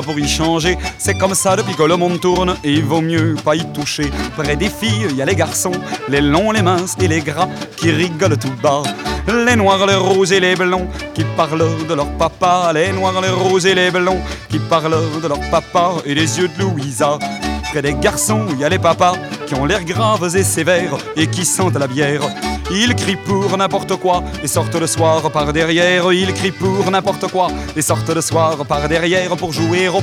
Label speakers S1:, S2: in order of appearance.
S1: pour y changer. C'est comme ça depuis que le monde tourne et il vaut mieux pas y toucher. Près des filles, il y a les garçons, les longs, les minces et les gras qui rigolent tout bas. Les noirs, les roses et les blonds qui parlent de leur papa. Les noirs, les roses et les blonds qui parlent de leur papa et les yeux de Louisa. Près des garçons, il y a les papas qui ont l'air graves et sévères et qui sentent la bière. Ils crient pour n'importe quoi et sortent le soir par derrière. Ils crient pour n'importe quoi et sortent le soir par derrière pour jouer au